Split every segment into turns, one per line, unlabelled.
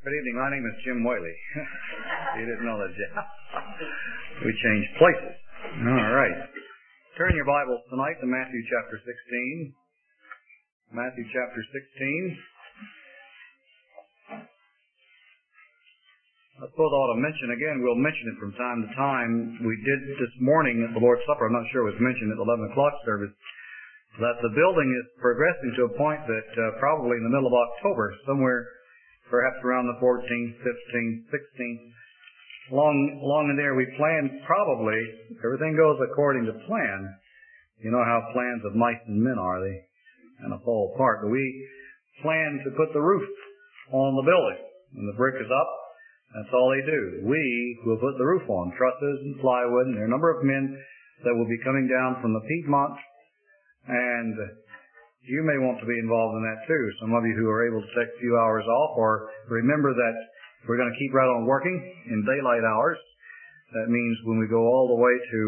Good evening. My name is Jim Whaley. You didn't know that, Jim. We changed places. All right. Turn your Bibles tonight to Matthew chapter 16. Matthew chapter 16. I suppose I ought to mention again, we'll mention it from time to time. We did this morning at the Lord's Supper, I'm not sure it was mentioned at the 11 o'clock service, that the building is progressing to a point that probably in the middle of October, somewhere perhaps around the 14th, 15th, 16th, along in there, we plan probably, if everything goes according to plan. You know how plans of mice and men are, they kind of fall apart. But we plan to put the roof on the building. When the brick is up, that's all they do. We will put the roof on, trusses and plywood, and there are a number of men that will be coming down from the Piedmont, and you may want to be involved in that too. Some of you who are able to take a few hours off, or remember that we're going to keep right on working in daylight hours. That means when we go all the way to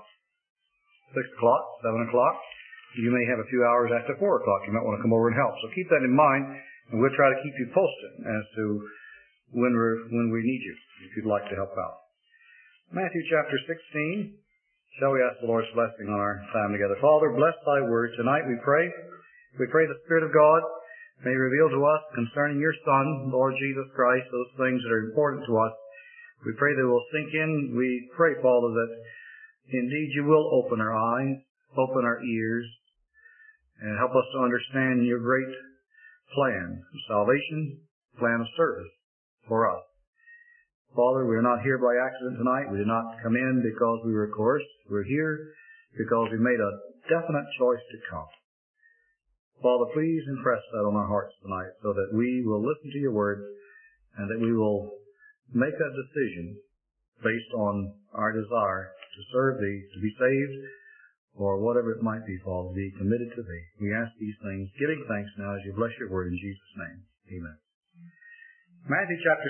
6 o'clock, 7 o'clock, you may have a few hours after 4 o'clock. You might want to come over and help. So keep that in mind, and we'll try to keep you posted as to when we need you, if you'd like to help out. Matthew chapter 16. Shall we ask the Lord's blessing on our time together? Father, bless thy word tonight, we pray. We pray the Spirit of God may reveal to us concerning your Son, Lord Jesus Christ, those things that are important to us. We pray they will sink in. We pray, Father, that indeed you will open our eyes, open our ears, and help us to understand your great plan of salvation, plan of service for us. Father, we are not here by accident tonight. We did not come in because we were coerced. We're here because we made a definite choice to come. Father, please impress that on our hearts tonight so that we will listen to your word and that we will make a decision based on our desire to serve thee, to be saved, or whatever it might be, Father, be committed to thee. We ask these things, giving thanks now as you bless your word in Jesus' name. Amen. Matthew chapter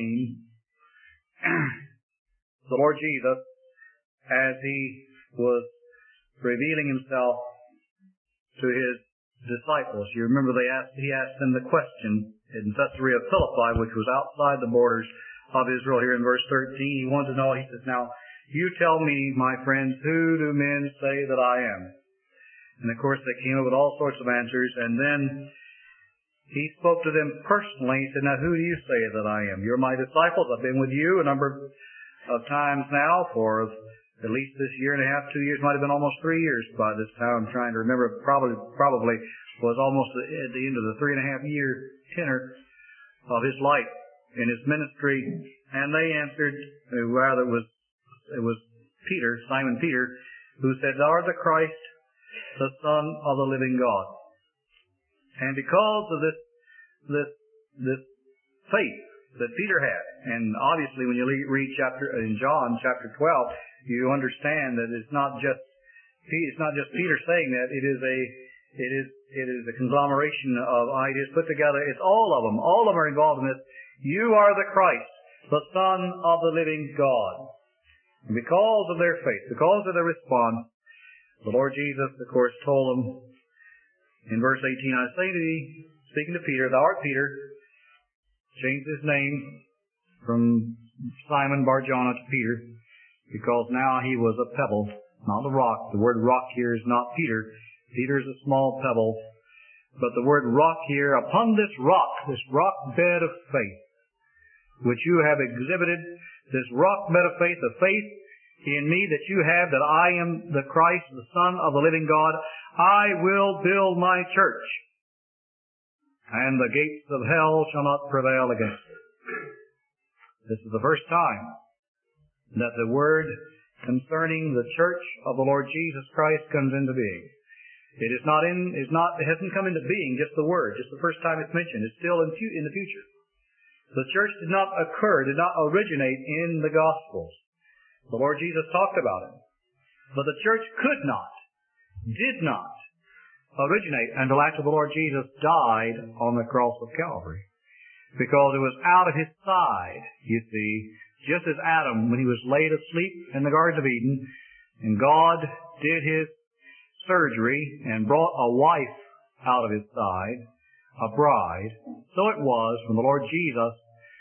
16, the Lord Jesus, as he was revealing himself to his disciples. You remember he asked them the question in Caesarea Philippi, which was outside the borders of Israel here in verse 13. He wanted to know, he says, now, you tell me, my friends, who do men say that I am? And of course they came up with all sorts of answers, and then he spoke to them personally. He said, now who do you say that I am? You're my disciples. I've been with you a number of times now for at least this year and a half, 2 years, might have been almost 3 years by this time. I'm trying to remember. Probably was almost at the end of the 3.5-year tenor of his life in his ministry. And they answered, rather it was Peter, Simon Peter, who said, thou art the Christ, the Son of the living God. And because of this faith that Peter had, and obviously when you read in John chapter 12, you understand that it's not just Peter saying that. It is a conglomeration of ideas put together. It's all of them. All of them are involved in this. You are the Christ, the Son of the living God. And because of their faith, because of their response, the Lord Jesus, of course, told them in verse 18, I say to thee, speaking to Peter, thou art Peter. Changed his name from Simon Bar-Jonah to Peter, because now he was a pebble, not a rock. The word rock here is not Peter. Peter is a small pebble. But the word rock here, upon this rock bed of faith, which you have exhibited, this rock bed of faith, the faith in me that you have, that I am the Christ, the Son of the living God, I will build my church, and the gates of hell shall not prevail against it. This is the first time that the word concerning the church of the Lord Jesus Christ comes into being. It hasn't come into being, just the word, just the first time it's mentioned. It's still in the future. The church did not originate in the Gospels. The Lord Jesus talked about it. But the church did not originate until after the Lord Jesus died on the cross of Calvary. Because it was out of his side, you see, just as Adam, when he was laid asleep in the Garden of Eden, and God did his surgery and brought a wife out of his side, a bride, so it was when the Lord Jesus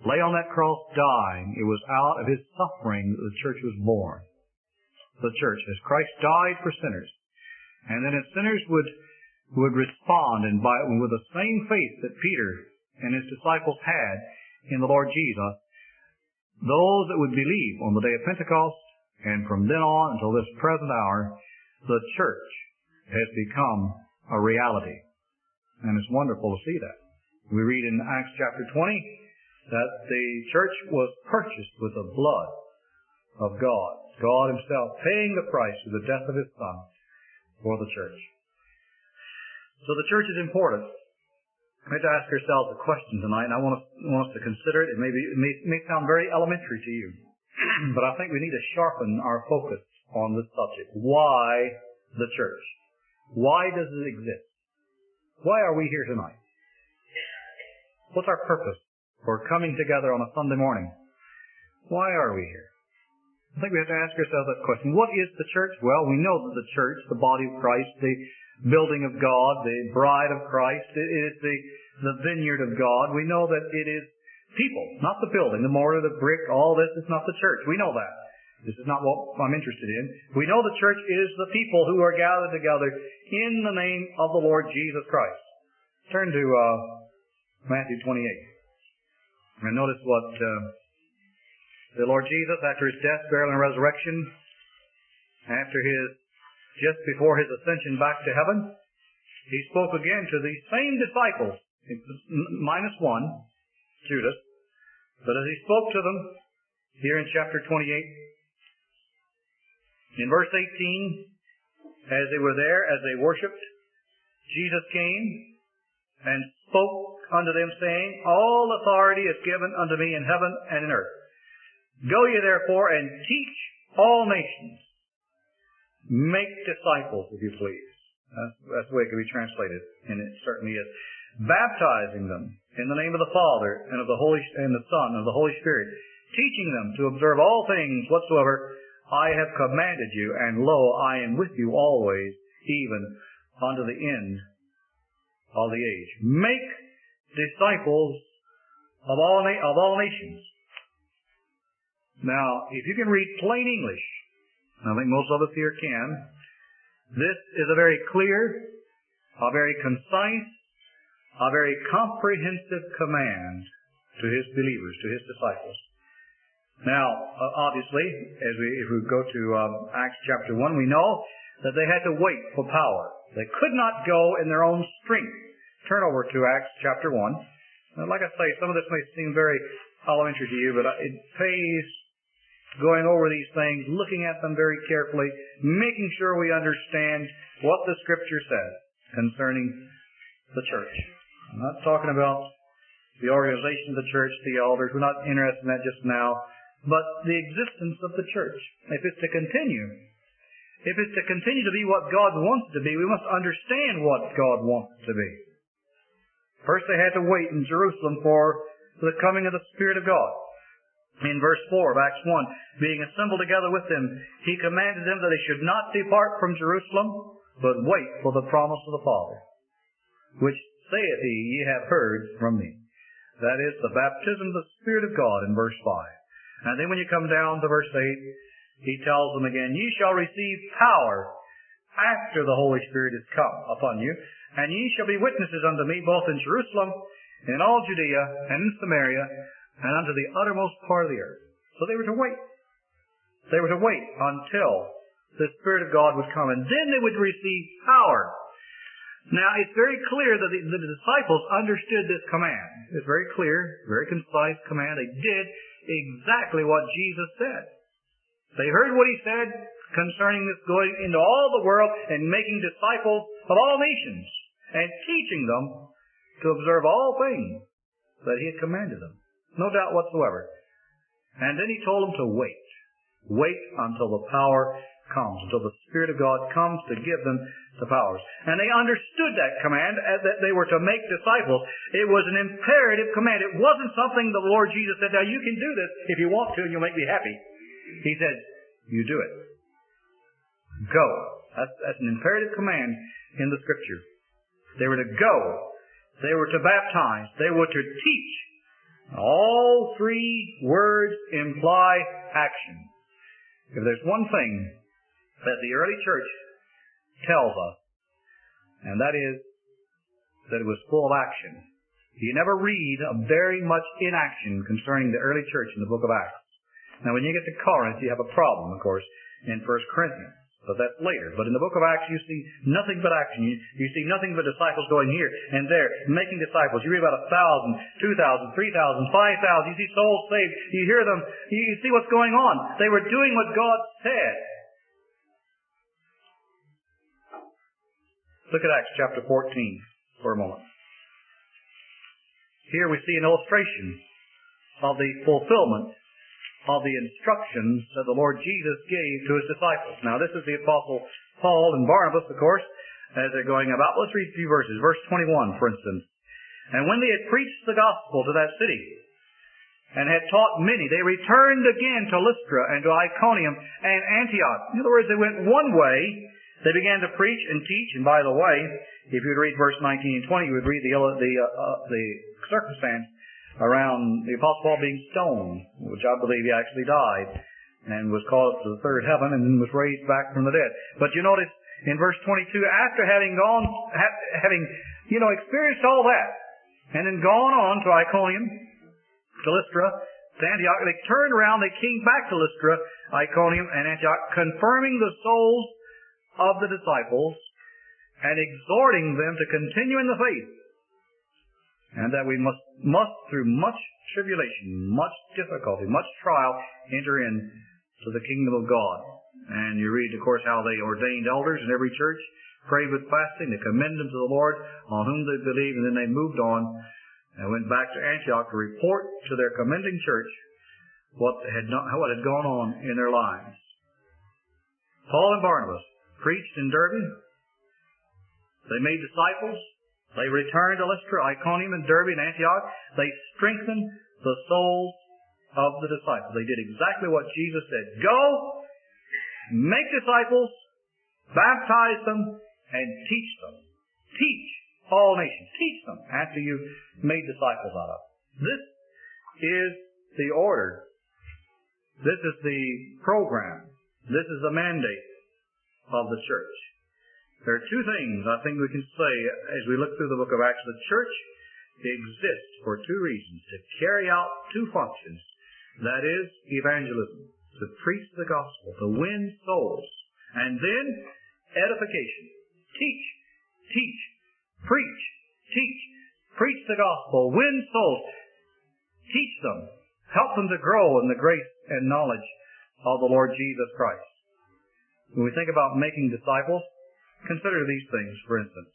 lay on that cross dying, it was out of His suffering that the church was born. The church, as Christ died for sinners. And then if sinners would respond and with the same faith that Peter and his disciples had in the Lord Jesus, those that would believe on the day of Pentecost, and from then on until this present hour, the church has become a reality. And it's wonderful to see that. We read in Acts chapter 20 that the church was purchased with the blood of God. God Himself paying the price through the death of His Son for the church. So the church is important. We have to ask ourselves a question tonight, and I want us to consider it. It may sound very elementary to you, but I think we need to sharpen our focus on this subject. Why the church? Why does it exist? Why are we here tonight? What's our purpose for coming together on a Sunday morning? Why are we here? I think we have to ask ourselves that question. What is the church? Well, we know that the church, the body of Christ, the building of God, the bride of Christ, it is the vineyard of God. We know that it is people, not the building, the mortar, the brick, all this is not the church. We know that. This is not what I'm interested in. We know the church is the people who are gathered together in the name of the Lord Jesus Christ. Turn to Matthew 28. And notice what the Lord Jesus, after His death, burial, and resurrection, just before His ascension back to heaven, He spoke again to these same disciples, minus one, Judas. But as He spoke to them here in chapter 28, in verse 18, as they were there, as they worshipped, Jesus came and spoke unto them, saying, All authority is given unto me in heaven and in earth. Go ye therefore and teach all nations. Make disciples, if you please. That's the way it can be translated, and it certainly is. Baptizing them in the name of the Father and of the Son and of the Holy Spirit, teaching them to observe all things whatsoever I have commanded you, and lo, I am with you always, even unto the end of the age. Make disciples of all nations. Now, if you can read plain English, I think most of us here can, this is a very clear, a very concise, a very comprehensive command to His believers, to His disciples. Now, obviously, if we go to Acts chapter 1, we know that they had to wait for power. They could not go in their own strength. Turn over to Acts chapter 1. Now, like I say, some of this may seem very elementary to you, but it pays going over these things, looking at them very carefully, making sure we understand what the Scripture says concerning the church. I'm not talking about the organization of the church, the elders. We're not interested in that just now. But the existence of the church. If it's to continue to be what God wants it to be, we must understand what God wants it to be. First, they had to wait in Jerusalem for the coming of the Spirit of God. In verse 4 of Acts 1, being assembled together with them, He commanded them that they should not depart from Jerusalem, but wait for the promise of the Father, which saith He, Ye have heard from me. That is the baptism of the Spirit of God in verse 5. And then when you come down to verse 8, He tells them again, Ye shall receive power after the Holy Spirit is come upon you, and ye shall be witnesses unto me both in Jerusalem, and in all Judea, and in Samaria, and unto the uttermost part of the earth. So they were to wait. They were to wait until the Spirit of God would come, and then they would receive power. Now, it's very clear that the disciples understood this command. It's very clear, very concise command. They did exactly what Jesus said. They heard what He said concerning this going into all the world and making disciples of all nations and teaching them to observe all things that He had commanded them. No doubt whatsoever. And then He told them to wait. Wait until the power comes, until the Spirit of God comes to give them the powers. And they understood that command, that they were to make disciples. It was an imperative command. It wasn't something the Lord Jesus said, now you can do this if you want to and you'll make me happy. He said, you do it. Go. That's an imperative command in the Scripture. They were to go. They were to baptize. They were to teach All three words imply action. If there's one thing that the early church tells us, and that is that it was full of action. You never read of very much inaction concerning the early church in the book of Acts. Now, when you get to Corinth, you have a problem, of course, in 1 Corinthians. But that's later. But in the book of Acts, you see nothing but action. You see nothing but disciples going here and there, making disciples. You read about 1,000, 2,000, 3,000, 5,000. You see souls saved. You hear them. You see what's going on. They were doing what God said. Look at Acts chapter 14 for a moment. Here we see an illustration of the fulfillment of the instructions that the Lord Jesus gave to His disciples. Now, this is the Apostle Paul and Barnabas, of course, as they're going about. Let's read a few verses. Verse 21, for instance. And when they had preached the gospel to that city and had taught many, they returned again to Lystra and to Iconium and Antioch. In other words, they went one way. They began to preach and teach. And by the way, if you would read verse 19 and 20, you would read the circumstance around the Apostle Paul being stoned, which I believe he actually died and was called up to the third heaven and then was raised back from the dead. But you notice in verse 22, after having experienced all that and then gone on to Iconium, to Lystra, to Antioch, they turned around, they came back to Lystra, Iconium, and Antioch, confirming the souls of the disciples and exhorting them to continue in the faith, and that we must through much tribulation, much difficulty, much trial, enter into the kingdom of God. And you read, of course, how they ordained elders in every church, prayed with fasting, they commended them to the Lord on whom they believed, and then they moved on and went back to Antioch to report to their commending church what had gone on in their lives. Paul and Barnabas preached in Derbe. They made disciples. They returned to Lystra, Iconium, and Derbe, and Antioch. They strengthened the souls of the disciples. They did exactly what Jesus said. Go, make disciples, baptize them, and teach them. Teach all nations. Teach them after you've made disciples out of them. This is the order. This is the program. This is the mandate of the church. There are two things I think we can say as we look through the book of Acts. The church exists for two reasons: to carry out two functions. That is evangelism, to preach the gospel, to win souls, and then edification. Teach, preach, teach. Preach the gospel, win souls, teach them, help them to grow in the grace and knowledge of the Lord Jesus Christ. When we think about making disciples, consider these things, for instance.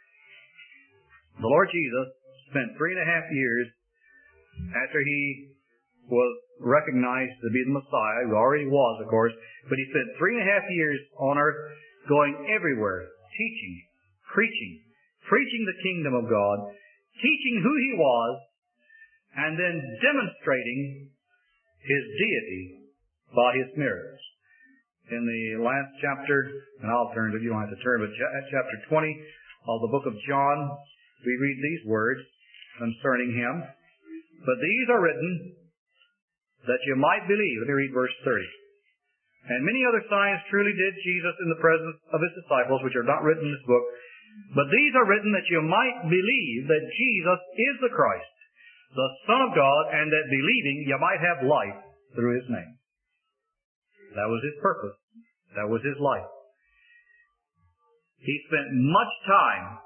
The Lord Jesus spent 3.5 years after He was recognized to be the Messiah, who already was, of course, but He spent 3.5 years on earth going everywhere, teaching, preaching the kingdom of God, teaching who He was, and then demonstrating His deity by His miracles. In the last chapter, and I'll turn to it, you don't have to turn, but chapter 20 of the book of John, we read these words concerning Him. But these are written that you might believe. Let me read verse 30. And many other signs truly did Jesus in the presence of His disciples, which are not written in this book. But these are written that you might believe that Jesus is the Christ, the Son of God, and that believing you might have life through His name. That was His purpose. That was His life. He spent much time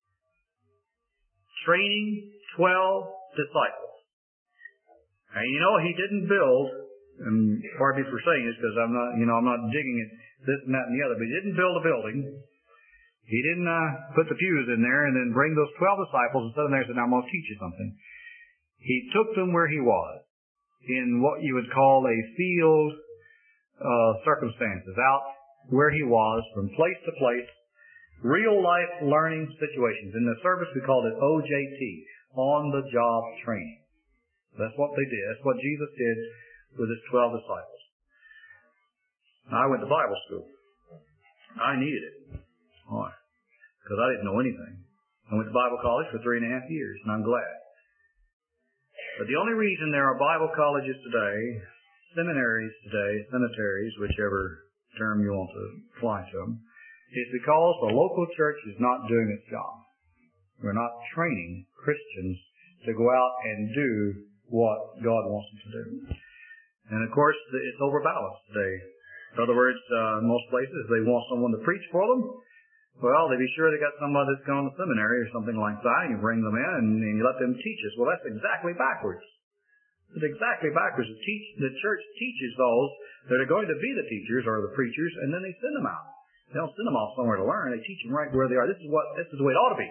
training 12 disciples. And He didn't build, and pardon me for saying this because I'm not digging at this and that and the other, but He didn't build a building. He didn't put the pews in there and then bring those 12 disciples and sit in there and say, now I'm going to teach you something. He took them where He was, in what you would call a field circumstances, out where He was, from place to place, real life learning situations. In the service we called it OJT, on the job training. That's what they did. That's what Jesus did with His 12 disciples. Now, I went to Bible school. I needed it. Why? Because I didn't know anything. I went to Bible college for 3.5 years, and I'm glad. But the only reason there are Bible colleges today, seminaries today, cemeteries, whichever term you want to apply to them, is because the local church is not doing its job. We're not training Christians to go out and do what God wants them to do. And of course, it's overbalanced today. In other words, in most places, they want someone to preach for them. Well, they be sure they got somebody that's gone to seminary or something like that, and you bring them in and you let them teach us. Well, that's exactly backwards. It's exactly backwards. The church teaches those that are going to be the teachers or the preachers, and then they send them out. They don't send them off somewhere to learn. They teach them right where they are. This is the way it ought to be.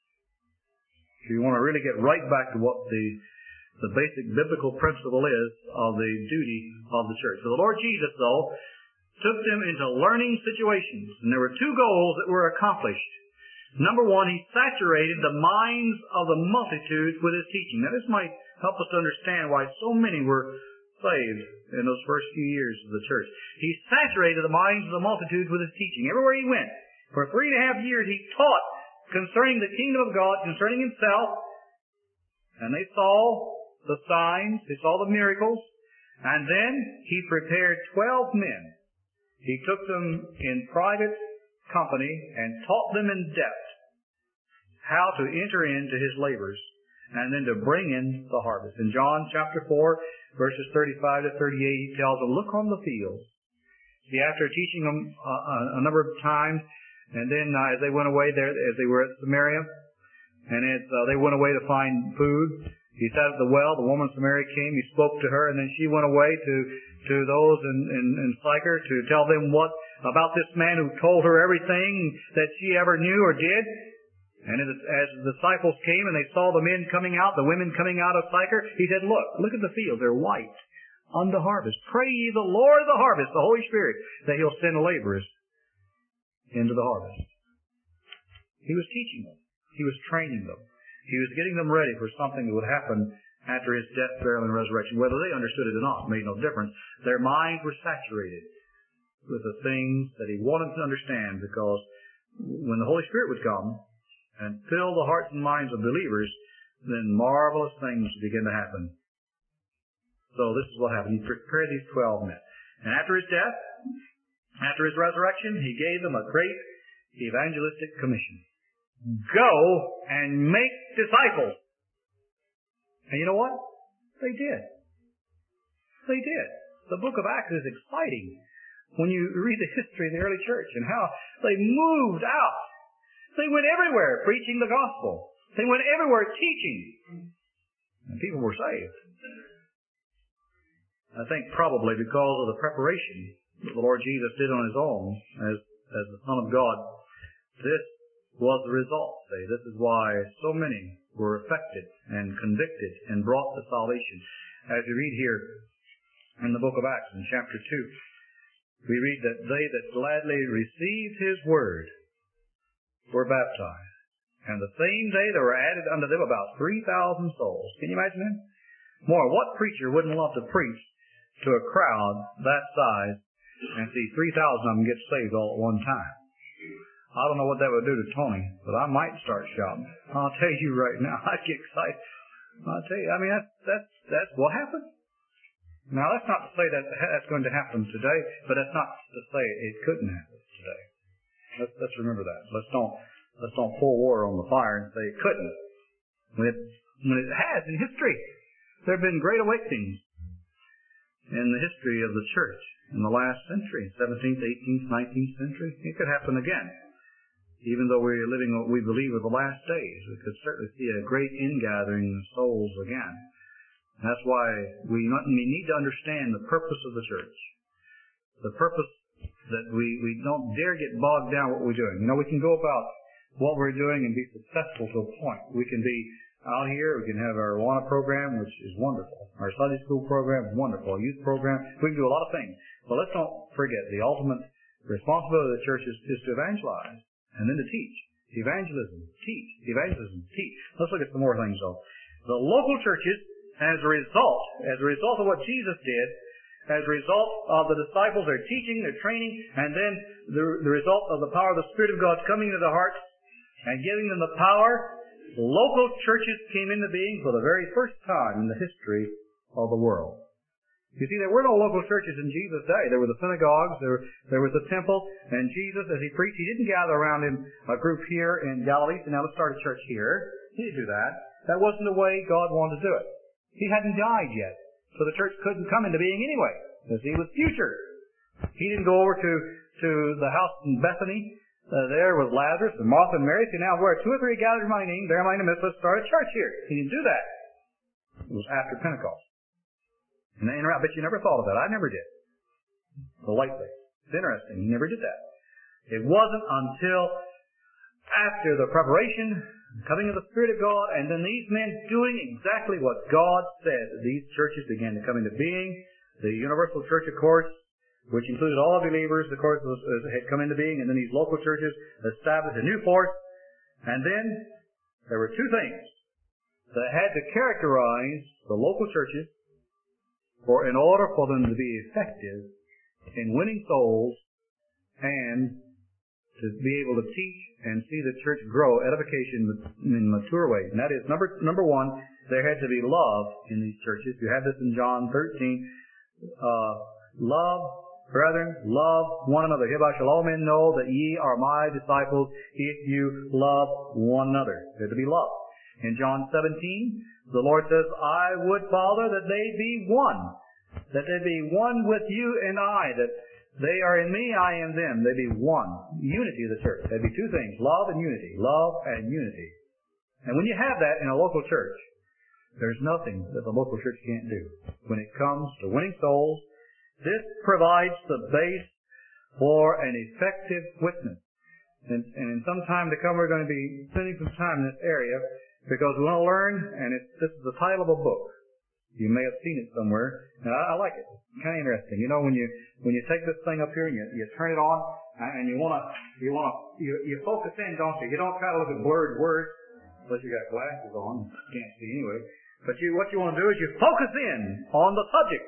If you want to really get right back to what the basic biblical principle is of the duty of the church. So the Lord Jesus, though, took them into learning situations, and there were two goals that were accomplished. Number one, He saturated the minds of the multitudes with His teaching. Now, this might help us to understand why so many were saved in those first few years of the church. He saturated the minds of the multitudes with His teaching. Everywhere He went, for 3.5 years, He taught concerning the kingdom of God, concerning Himself, and they saw the signs, they saw the miracles, and then He prepared 12 men. He took them in private company and taught them in depth how to enter into His labors and then to bring in the harvest. In John chapter 4, verses 35 to 38, He tells them, look on the fields. See, after teaching them a number of times, and then as they went away there, as they were at Samaria, and as they went away to find food, He sat at the well. The woman of Samaria came. He spoke to her, and then she went away to those in Sychar to tell them what about this man who told her everything that she ever knew or did. And as the disciples came and they saw the men coming out, the women coming out of Sychar, He said, look at the fields. They're white unto harvest. Pray ye the Lord of the harvest, the Holy Spirit, that He'll send laborers into the harvest. He was teaching them. He was training them. He was getting them ready for something that would happen after His death, burial, and resurrection. Whether they understood it or not made no difference. Their minds were saturated with the things that He wanted to understand, because when the Holy Spirit would come and fill the hearts and minds of believers, then marvelous things would begin to happen. So this is what happened. He prepared these 12 men. And after His death, after His resurrection, He gave them a great evangelistic commission. Go and make disciples. And you know what? They did. They did. The book of Acts is exciting when you read the history of the early church and how they moved out. They went everywhere preaching the gospel. They went everywhere teaching. And people were saved. I think probably because of the preparation that the Lord Jesus did on His own as the Son of God. This was the result. This is why so many were affected and convicted and brought to salvation. As we read here in the book of Acts in chapter 2, we read that they that gladly received His word were baptized. And the same day there were added unto them about 3,000 souls. Can you imagine that? More, what preacher wouldn't love to preach to a crowd that size and see 3,000 of them get saved all at one time? I don't know what that would do to Tony, but I might start shouting. I'll tell you right now, I'd get excited. I'll tell you, I mean, that's what happened. Now, that's not to say that that's going to happen today, but that's not to say it couldn't happen today. Let's remember that. Let's don't pour water on the fire and say it couldn't. When it has in history, there have been great awakenings in the history of the church in the last century, 17th, 18th, 19th century. It could happen again. Even though we're living what we believe are the last days, we could certainly see a great ingathering of souls again. That's why we need to understand the purpose of the church. The purpose that we don't dare get bogged down what we're doing. You know, we can go about what we're doing and be successful to a point. We can be out here, we can have our Awana program, which is wonderful. Our Sunday school program is wonderful. Our youth program, we can do a lot of things. But let's don't forget, the ultimate responsibility of the church is to evangelize. And then to teach. Evangelism. Teach. Evangelism. Teach. Let's look at some more things, though. The local churches, as a result of what Jesus did, as a result of the disciples, their teaching, their training, and then the result of the power of the Spirit of God coming into their hearts and giving them the power local churches came into being for the very first time in the history of the world. You see, there were no local churches in Jesus' day. There were the synagogues, there was the temple, and Jesus, as he preached, he didn't gather around him a group here in Galilee, so now let's start a church here. He didn't do that. That wasn't the way God wanted to do it. He hadn't died yet, so the church couldn't come into being anyway, because he was future. He didn't go over to the house in Bethany, there with Lazarus and Martha and Mary, say, now where 2 or 3 gathered in my name, there am I in the midst, let's start a church here. He didn't do that. It was after Pentecost. And I bet you never thought of that. I never did. The light thing. It's interesting. He never did that. It wasn't until after the preparation, coming of the Spirit of God, and then these men doing exactly what God said, that these churches began to come into being. The universal church, of course, which included all believers, of course, had come into being, and then these local churches established a new force. And then there were 2 things that had to characterize the local churches in order for them to be effective in winning souls and to be able to teach and see the church grow, edification in mature ways. And that is, number 1, there had to be love in these churches. You have this in John 13. Love, brethren, love one another. Hereby shall all men know that ye are my disciples if you love one another. There to be love. In John 17, the Lord says, I would, Father, that they be one. That they be one with you and I. That they are in me, I am them. They be one. Unity of the church. There'd be 2 things. Love and unity. Love and unity. And when you have that in a local church, there's nothing that the local church can't do. When it comes to winning souls, this provides the base for an effective witness. And in some time to come, we're going to be spending some time in this area, because we want to learn, and this is the title of a book. You may have seen it somewhere, and I like it. It's kind of interesting. You know, when you take this thing up here and you turn it on, and you focus in, don't you? You don't try to look at blurred words, unless you got glasses on. You can't see anyway. But what you want to do is you focus in on the subject.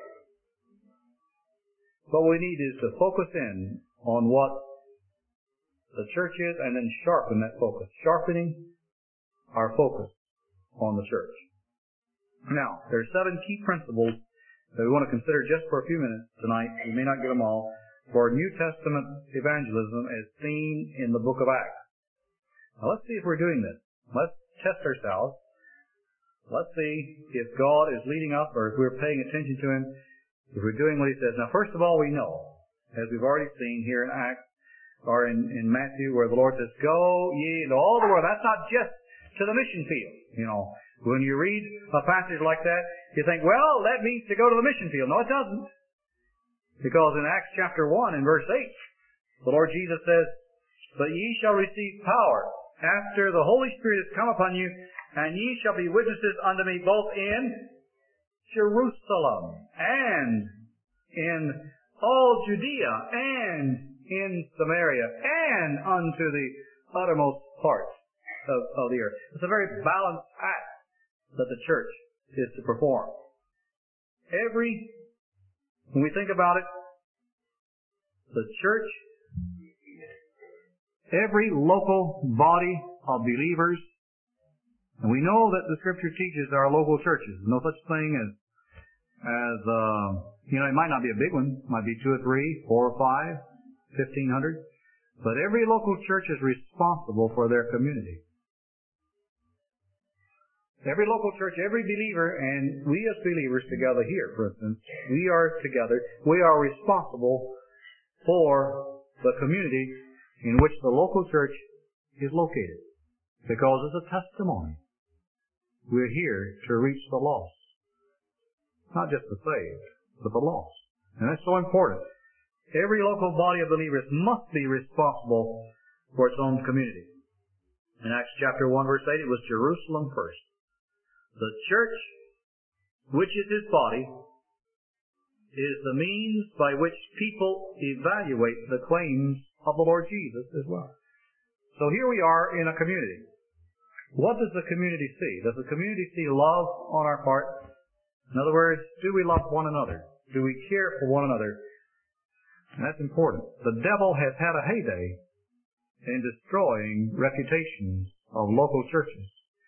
What we need is to focus in on what the church is, and then sharpen that focus. Sharpening our focus on the church. Now, there are 7 key principles that we want to consider just for a few minutes tonight. We may not get them all. For New Testament evangelism as seen in the book of Acts. Now, let's see if we're doing this. Let's test ourselves. Let's see if God is leading us, or if we're paying attention to Him, if we're doing what He says. Now, first of all, we know, as we've already seen here in Acts, or in Matthew, where the Lord says, go ye into all the world. That's not just to the mission field. You know, when you read a passage like that, you think, well, that means to go to the mission field. No, it doesn't. Because in Acts chapter 1 and verse 8, the Lord Jesus says, but ye shall receive power after the Holy Spirit has come upon you, and ye shall be witnesses unto me both in Jerusalem and in all Judea and in Samaria and unto the uttermost parts of the earth. It's a very balanced act that the church is to perform. When we think about it, the church, every local body of believers, and we know that the Scripture teaches there are local churches. No such thing as it might not be a big one. It might be 2 or 3, 4 or 5, 1,500. But every local church is responsible for their community. Every local church, every believer, and we as believers together here, for instance, we are together. We are responsible for the community in which the local church is located. Because it's a testimony. We're here to reach the lost. Not just the saved, but the lost. And that's so important. Every local body of believers must be responsible for its own community. In Acts chapter 1 verse 8, it was Jerusalem first. The church, which is His body, is the means by which people evaluate the claims of the Lord Jesus as well. So here we are in a community. What does the community see? Does the community see love on our part? In other words, do we love one another? Do we care for one another? And that's important. The devil has had a heyday in destroying reputations of local churches.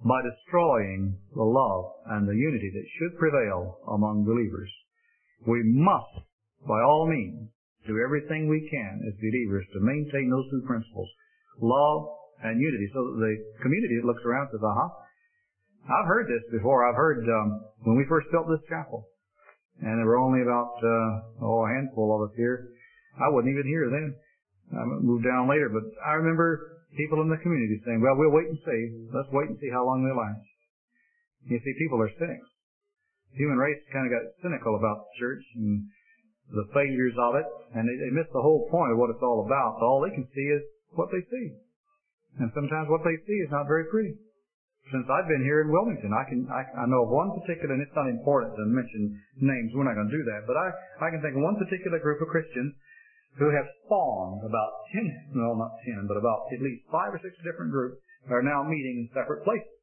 by destroying the love and the unity that should prevail among believers. We must, by all means, do everything we can as believers to maintain those two principles, love and unity, so that the community looks around and says, I've heard this before. I've heard when we first built this chapel, and there were only about a handful of us here. I wasn't even here then. I moved down later, but I remember people in the community saying, well, we'll wait and see. Let's wait and see how long they last. You see, people are cynics. The human race kind of got cynical about the church and the failures of it, and they miss the whole point of what it's all about. So all they can see is what they see. And sometimes what they see is not very pretty. Since I've been here in Wilmington, I know of one particular, and it's not important to mention names, we're not going to do that, but I can think of one particular group of Christians who have spawned about 10, no, not 10, but about at least 5 or 6 different groups that are now meeting in separate places.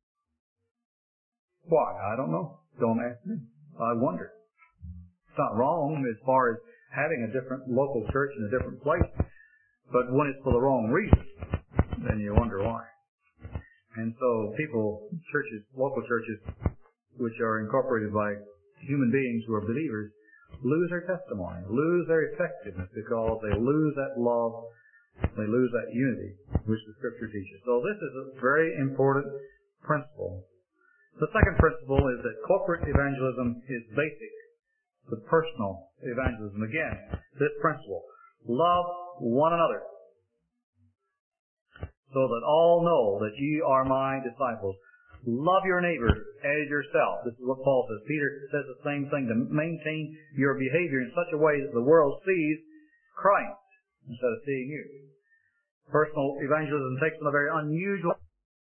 Why? I don't know. Don't ask me. I wonder. It's not wrong as far as having a different local church in a different place, but when it's for the wrong reason, then you wonder why. And so churches, local churches, which are incorporated by human beings who are believers, lose their testimony, lose their effectiveness because they lose that love, they lose that unity which the Scripture teaches. So this is a very important principle. The second principle is that corporate evangelism is basic to personal evangelism. Again, this principle, love one another, so that all know that ye are my disciples. Love your neighbor as yourself. This is what Paul says. Peter says the same thing, to maintain your behavior in such a way that the world sees Christ instead of seeing you. Personal evangelism takes on a very unusual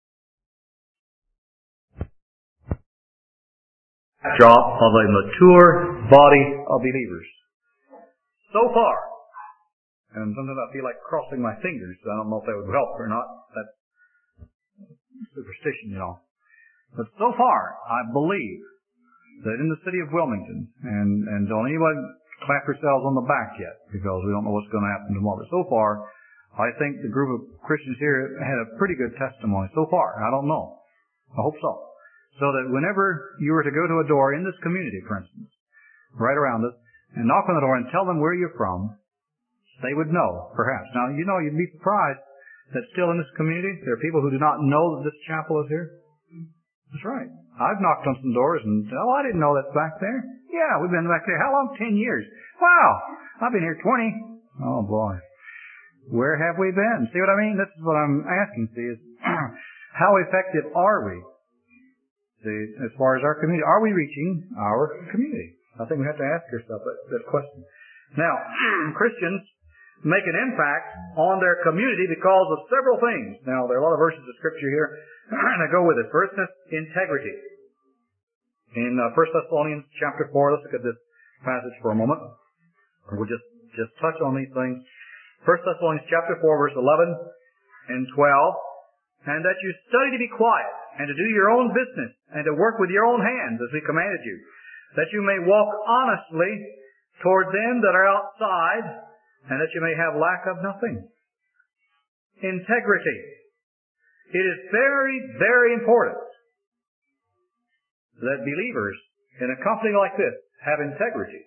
backdrop of a mature body of believers. So far, and sometimes I feel like crossing my fingers. I don't know if that would help or not. That's superstition, you know. But so far, I believe that in the city of Wilmington, and don't anybody clap yourselves on the back yet, because we don't know what's going to happen tomorrow. But so far, I think the group of Christians here had a pretty good testimony. So far, I don't know. I hope so. So that whenever you were to go to a door in this community, for instance, right around us, and knock on the door and tell them where you're from, they would know, perhaps. Now, you know, you'd be surprised that still in this community, there are people who do not know that this chapel is here. That's right. I've knocked on some doors and, I didn't know that's back there. Yeah, we've been back there. How long? 10 years. Wow, I've been here 20. Oh, boy. Where have we been? See what I mean? This is what I'm asking, see, is how effective are we? See, as far as our community, are we reaching our community? I think we have to ask ourselves that question. Now, Christians make an impact on their community because of several things. Now, there are a lot of verses of Scripture here, and I go with it. First, integrity. In 1 Thessalonians chapter 4, let's look at this passage for a moment. We'll just touch on these things. 1 Thessalonians chapter 4, verse 11 and 12. And that you study to be quiet, and to do your own business, and to work with your own hands, as we commanded you, that you may walk honestly toward them that are outside, and that you may have lack of nothing. Integrity. It is very, very important that believers in a company like this have integrity.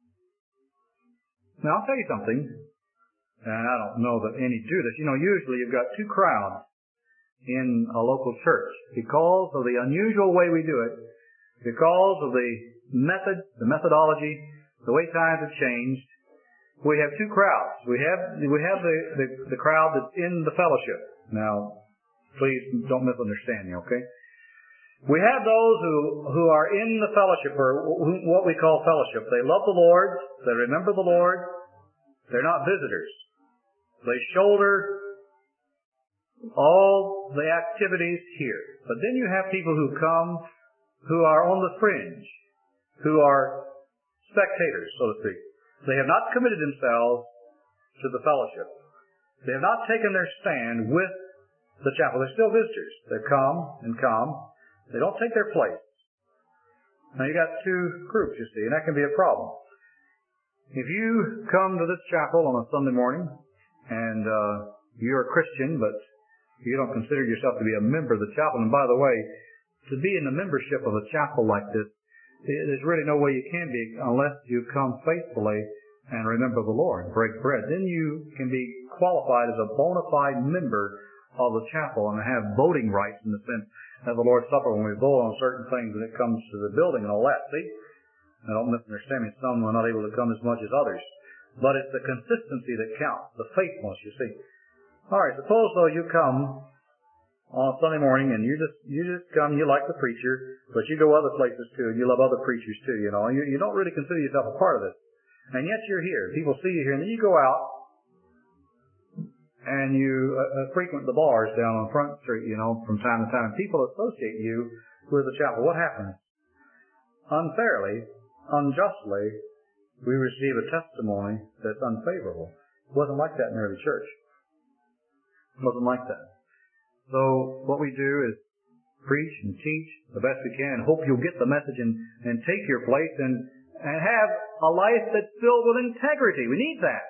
Now, I'll tell you something, and I don't know that any do this. You know, usually you've got two crowds in a local church because of the unusual way we do it, because of the methodology, the way times have changed. We have two crowds. We have the crowd that's in the fellowship. Now, please don't misunderstand me, okay? We have those who are in the fellowship, or what we call fellowship. They love the Lord. They remember the Lord. They're not visitors. They shoulder all the activities here. But then you have people who come who are on the fringe, who are spectators, so to speak. They have not committed themselves to the fellowship. They have not taken their stand with the chapel. They're still visitors. They come. They don't take their place. Now you got two groups, you see, and that can be a problem. If you come to this chapel on a Sunday morning, and you're a Christian, but You don't consider yourself to be a member of the chapel. And by the way, to be in the membership of a chapel like this, there's really no way you can be unless you come faithfully and remember the Lord, break bread. Then you can be qualified as a bona fide member of the chapel and have voting rights in the sense of the Lord's Supper when we vote on certain things when it comes to the building and all that. See? I don't misunderstand me. Some are not able to come as much as others. But it's the consistency that counts, the faithfulness, you see. All right, suppose though you come on Sunday morning and you just come, you like the preacher, but you go other places too, and you love other preachers too, you know. You don't really consider yourself a part of this. And yet you're here. People see you here, and then you go out and you frequent the bars down on Front Street, you know, from time to time. People associate you with the chapel. What happens? Unfairly, unjustly, we receive a testimony that's unfavorable. It wasn't like that in the early church. It wasn't like that. So what we do is preach and teach the best we can, and hope you'll get the message and take your place and have a life that's filled with integrity. We need that.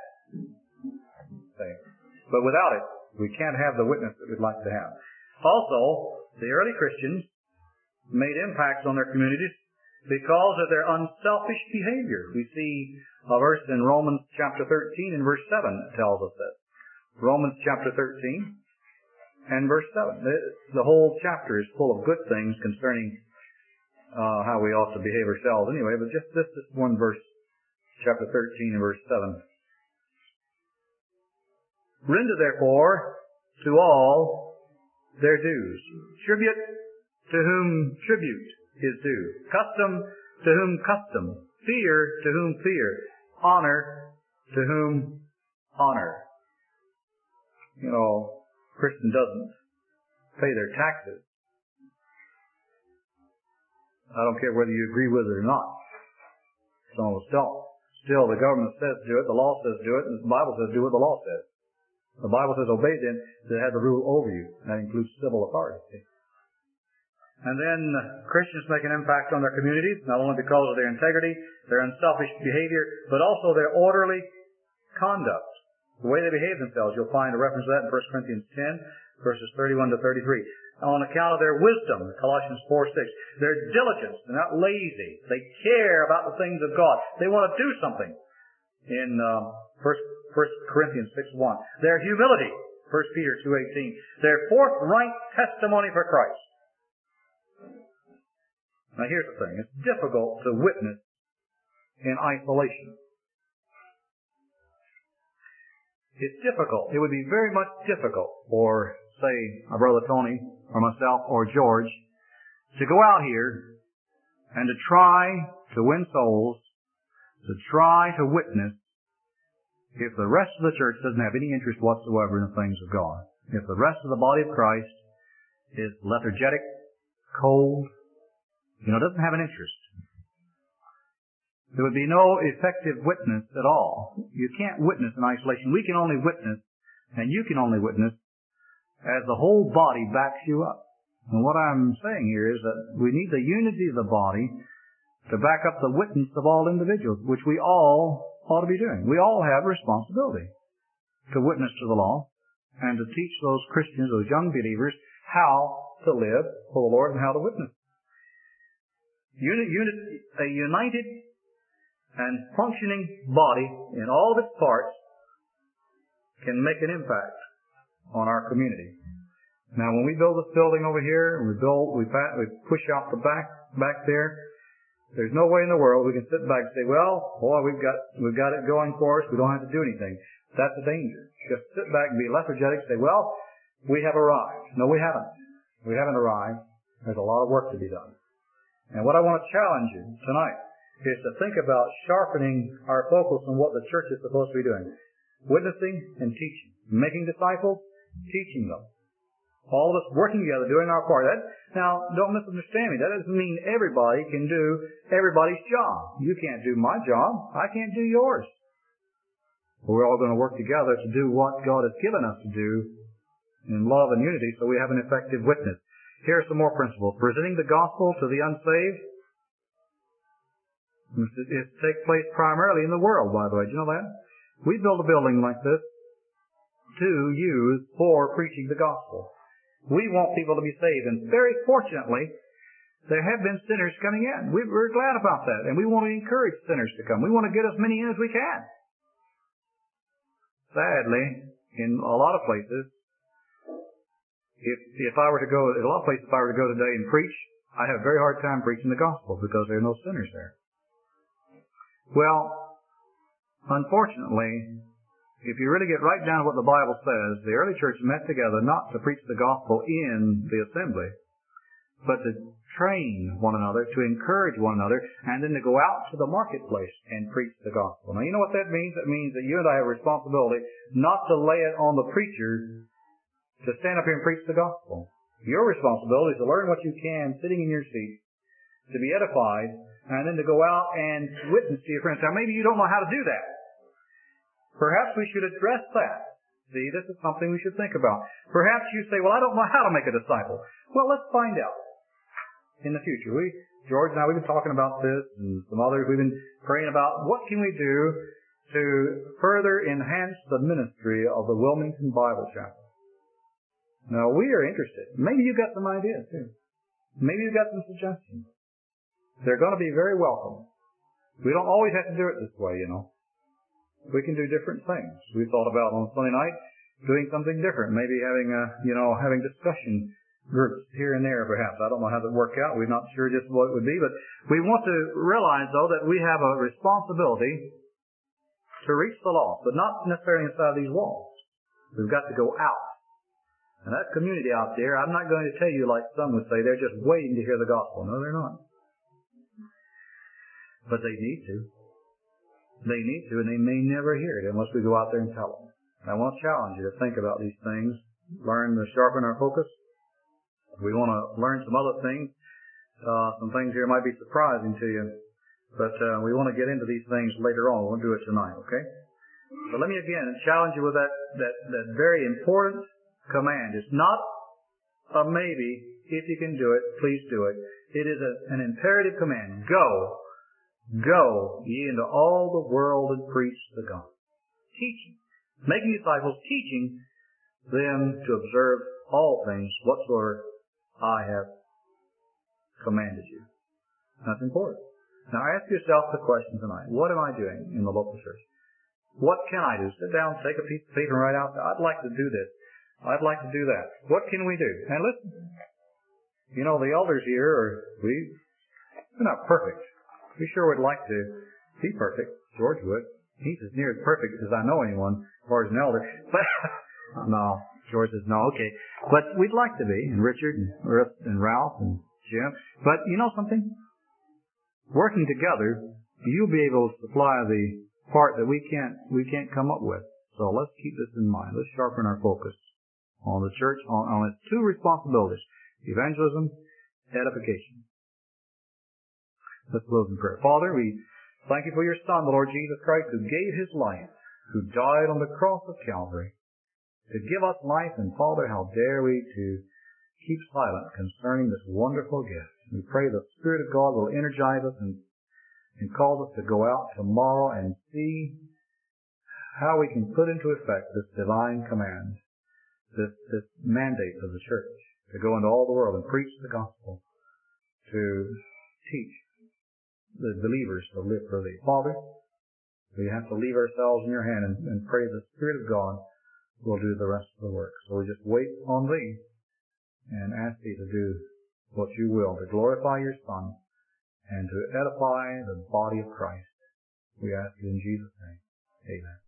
But without it, we can't have the witness that we'd like to have. Also, the early Christians made impacts on their communities because of their unselfish behavior. We see a verse in Romans chapter 13 and verse 7 that tells us that. Romans chapter 13 and verse 7. The whole chapter is full of good things concerning how we ought to behave ourselves anyway, but just this one verse, chapter 13 and verse 7. Render therefore to all their dues. Tribute to whom tribute is due. Custom to whom custom. Fear to whom fear. Honor to whom honor. You know, a Christian doesn't pay their taxes. I don't care whether you agree with it or not. Some of us don't. Still, the government says do it, the law says do it, and the Bible says do what the law says. The Bible says obey them that have the rule over you. That includes civil authority. And then Christians make an impact on their communities, not only because of their integrity, their unselfish behavior, but also their orderly conduct. The way they behave themselves, you'll find a reference to that in 1 Corinthians 10, verses 31 to 33. On account of their wisdom, Colossians 4:6, their diligence, they're not lazy. They care about the things of God. They want to do something. In 1 Corinthians 6:1, their humility, 1 Peter 2:18, their forthright testimony for Christ. Now here's the thing. It's difficult to witness in isolation. It's difficult. It would be very much difficult for, say, our brother Tony or myself or George to go out here and to try to win souls, to try to witness if the rest of the church doesn't have any interest whatsoever in the things of God. If the rest of the body of Christ is lethargic, cold, doesn't have an interest. There would be no effective witness at all. You can't witness in isolation. We can only witness, and you can only witness, as the whole body backs you up. And what I'm saying here is that we need the unity of the body to back up the witness of all individuals, which we all ought to be doing. We all have responsibility to witness to the law and to teach those Christians, those young believers, how to live for the Lord and how to witness. A united and functioning body in all of its parts can make an impact on our community. Now, when we build this building over here, and we push out the back there, there's no way in the world we can sit back and say, well, boy, we've got it going for us. We don't have to do anything. That's a danger. Just sit back and be lethargic and say, well, we have arrived. No, we haven't. We haven't arrived. There's a lot of work to be done. And what I want to challenge you tonight is to think about sharpening our focus on what the church is supposed to be doing. Witnessing and teaching. Making disciples, teaching them. All of us working together, doing our part. Now, don't misunderstand me. That doesn't mean everybody can do everybody's job. You can't do my job. I can't do yours. We're all going to work together to do what God has given us to do in love and unity so we have an effective witness. Here are some more principles. Presenting the gospel to the unsaved. It takes place primarily in the world, by the way. Do you know that? We build a building like this to use for preaching the gospel. We want people to be saved. And very fortunately, there have been sinners coming in. We're glad about that. And we want to encourage sinners to come. We want to get as many in as we can. Sadly, in a lot of places, if I were to go today and preach, I'd have a very hard time preaching the gospel because there are no sinners there. Well, unfortunately, if you really get right down to what the Bible says, the early church met together not to preach the gospel in the assembly, but to train one another, to encourage one another, and then to go out to the marketplace and preach the gospel. Now, you know what that means? It means that you and I have a responsibility not to lay it on the preacher to stand up here and preach the gospel. Your responsibility is to learn what you can sitting in your seat, to be edified, and then to go out and witness to your friends. Now, maybe you don't know how to do that. Perhaps we should address that. See, this is something we should think about. Perhaps you say, well, I don't know how to make a disciple. Well, let's find out in the future. George and I, we've been talking about this, and some others, we've been praying about what can we do to further enhance the ministry of the Wilmington Bible Chapel. Now, we are interested. Maybe you've got some ideas, too. Maybe you've got some suggestions. They're going to be very welcome. We don't always have to do it this way, you know. We can do different things. We thought about on Sunday night doing something different. Maybe having discussion groups here and there, perhaps. I don't know how that work out. We're not sure just what it would be. But we want to realize, though, that we have a responsibility to reach the lost, but not necessarily inside these walls. We've got to go out. And that community out there, I'm not going to tell you like some would say, they're just waiting to hear the gospel. No, they're not. But they need to. They need to, and they may never hear it unless we go out there and tell them. And I want to challenge you to think about these things, learn to sharpen our focus. We want to learn some other things. Some things here might be surprising to you, but we want to get into these things later on. We won't do it tonight, okay? So let me again challenge you with that very important command. It's not a maybe. If you can do it, please do it. It is an imperative command. Go ye into all the world and preach the gospel. Teaching. Making disciples, teaching them to observe all things whatsoever I have commanded you. That's important. Now ask yourself the question tonight. What am I doing in the local church? What can I do? Sit down, take a piece of paper and write out, I'd like to do this. I'd like to do that. What can we do? And listen, you know, the elders here, we're not perfect. We sure would like to be perfect. George would. He's as near as perfect as I know anyone as far as an elder. But no, George says no, okay. But we'd like to be, and Richard and Ralph and Jim. But you know something? Working together, you'll be able to supply the part that we can't come up with. So let's keep this in mind. Let's sharpen our focus on the church, on its two responsibilities: evangelism, edification. Let's close in prayer. Father, we thank you for your Son, the Lord Jesus Christ, who gave his life, who died on the cross of Calvary to give us life. And Father, how dare we to keep silent concerning this wonderful gift. We pray the Spirit of God will energize us and cause us to go out tomorrow and see how we can put into effect this divine command, this mandate of the church, to go into all the world and preach the gospel, to teach the believers to live for thee. Father, we have to leave ourselves in your hand and pray the Spirit of God will do the rest of the work. So we just wait on thee and ask thee to do what you will, to glorify your Son and to edify the body of Christ. We ask you in Jesus' name. Amen.